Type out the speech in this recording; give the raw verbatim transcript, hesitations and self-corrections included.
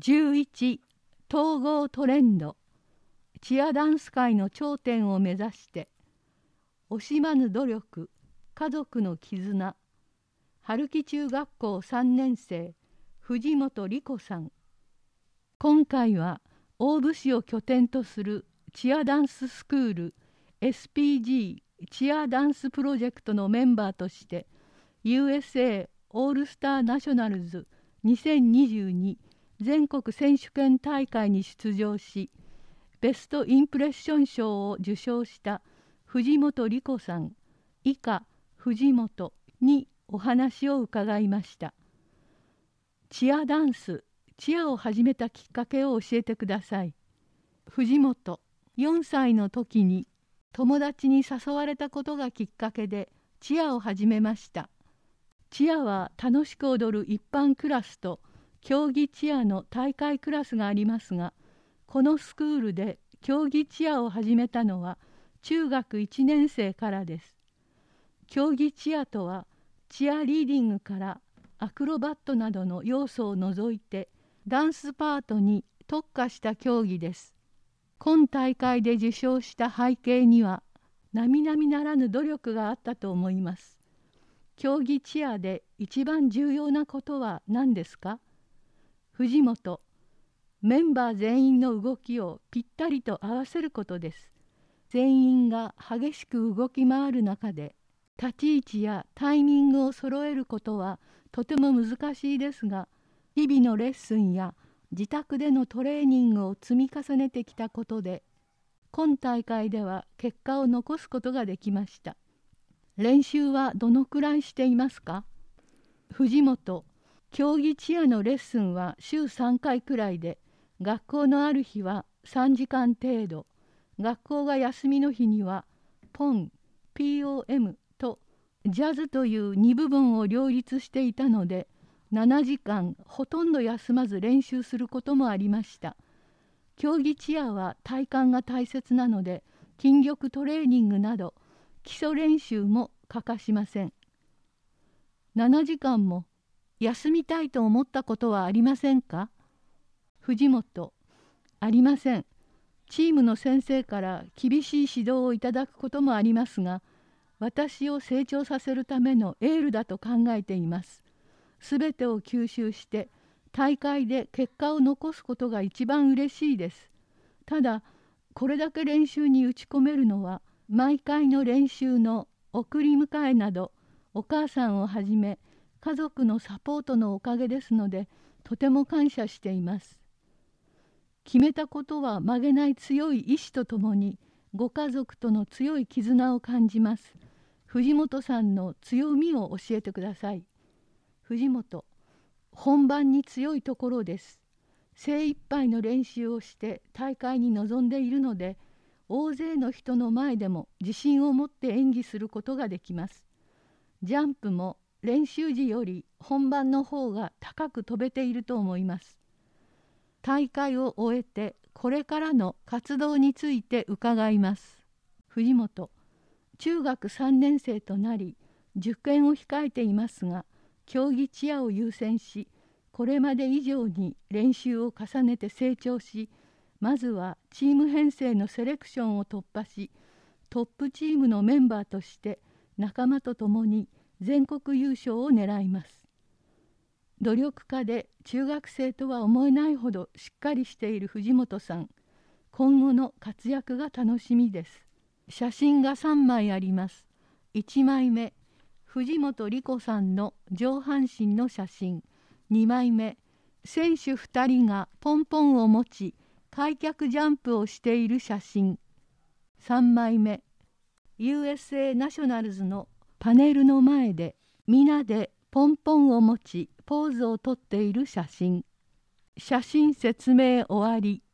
じゅういち統合トレンド、チアダンス界の頂点を目指して惜しまぬ努力、家族の絆。春木中学校さんねん生藤本理子さん。今回は大府市を拠点とするチアダンススクール エスピージー チアダンスプロジェクトのメンバーとして ユーエスエー オールスターナショナルズにせんにじゅうに全国選手権大会に出場し、ベストインプレッション賞を受賞した藤本理子さん以下藤本にお話を伺いました。チアダンス、チアを始めたきっかけを教えてください。藤本、よんさいの時に友達に誘われたことがきっかけでチアを始めました。チアは楽しく踊る一般クラスと競技チアの大会クラスがありますが、このスクールで競技チアを始めたのは中学いちねん生からです。競技チアとはチアリーディングからアクロバットなどの要素を除いてダンスパートに特化した競技です。今大会で受賞した背景には並々ならぬ努力があったと思います。競技チアで一番重要なことは何ですか？藤本、メンバー全員の動きをぴったりと合わせることです。全員が激しく動き回る中で立ち位置やタイミングを揃えることはとても難しいですが、日々のレッスンや自宅でのトレーニングを積み重ねてきたことで、今大会では結果を残すことができました。練習はどのくらいしていますか？藤本、競技チアのレッスンは週さんかいくらいで、学校のある日はさんじかん程度、学校が休みの日にはポン、ピーオーエム とジャズというに部分を両立していたので、ななじかんほとんど休まず練習することもありました。競技チアは体幹が大切なので、筋力トレーニングなど基礎練習も欠かしません。ななじかんも休みたいと思ったことはありませんか？藤本、ありません。チームの先生から厳しい指導をいただくこともありますが、私を成長させるためのエールだと考えています。すべてを吸収して大会で結果を残すことが一番嬉しいです。ただ、これだけ練習に打ち込めるのは、毎回の練習の送り迎えなど、お母さんをはじめ家族のサポートのおかげですので、とても感謝しています。決めたことは曲げない強い意志とともに、ご家族との強い絆を感じます。藤本さんの強みを教えてください。藤本、本番に強いところです。精一杯の練習をして大会に臨んでいるので、大勢の人の前でも自信を持って演技することができます。ジャンプも練習時より本番の方が高く飛べていると思います。大会を終えてこれからの活動について伺います。藤本、中学さんねん生となり受験を控えていますが、競技チアを優先し、これまで以上に練習を重ねて成長し、まずはチーム編成のセレクションを突破し、トップチームのメンバーとして仲間と共に全国優勝を狙います。努力家で中学生とは思えないほどしっかりしている藤本さん。今後の活躍が楽しみです。写真がさんまいあります。いちまいめ、藤本理子さんの上半身の写真。にまいめ、選手ふたりがポンポンを持ち、開脚ジャンプをしている写真。さんまいめ、ユーエスエー ナショナルズのパネルの前で皆でポンポンを持ちポーズをとっている写真。写真説明終わり。